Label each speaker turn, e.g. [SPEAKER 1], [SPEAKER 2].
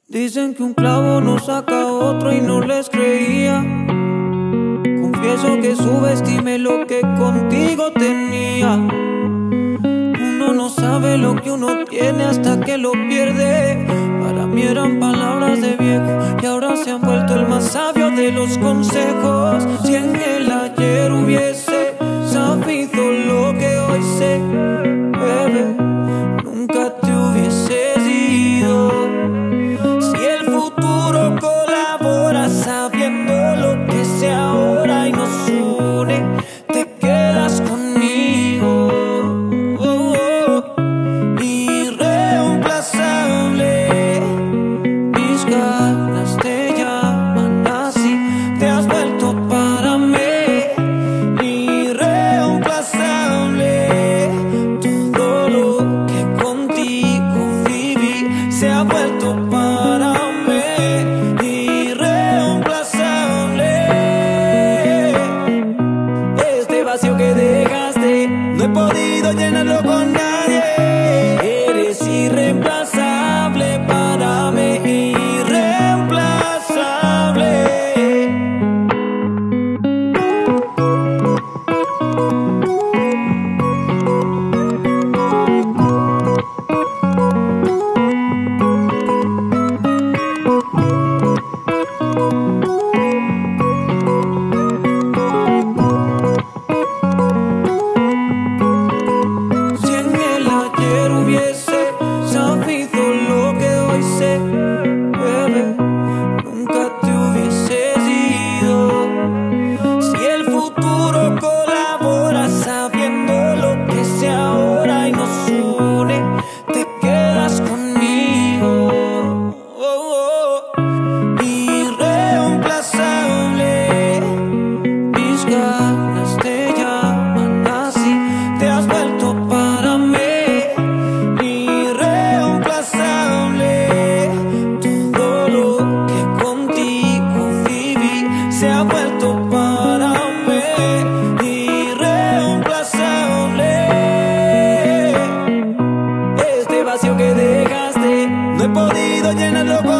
[SPEAKER 1] Dicen que un clavo no saca otro y no les creía. Confieso que subestimé lo que contigo tenía. Uno no sabe lo que uno tiene hasta que lo pierde. Para mí eran palabras de viejo y ahora se han vuelto el más sabio de los consejos. Si en el ayer hubiese sabido lo que hoy sé, bebé, nunca te hubieses ido. Si el futuro colabora sabiendo lo que sé ahora y nos une, te quedas conmigo. Irreemplazable, mis ganas te llaman así, te has vuelto para mí. Irreemplazable, todo lo que contigo viví se ha vuelto para mí. Irreemplazable, este vacío que dejaste no he podido llenarlo con nadie. Eres irreemplazable para mí, irreemplazable. Si en el ayer hubiese sabido lo que hoy sé, bebé, nunca te hubieses ido. Si el futuro colabora sabiendo lo que sé ahora y nos une, te quedas conmigo. Irreemplazable, mis ganas te llaman así, te has vuelto para mí. Irreemplazable, todo lo que contigo viví se ha vuelto para mí. Irreemplazable, este vacío que dejaste no he podido llenarlo con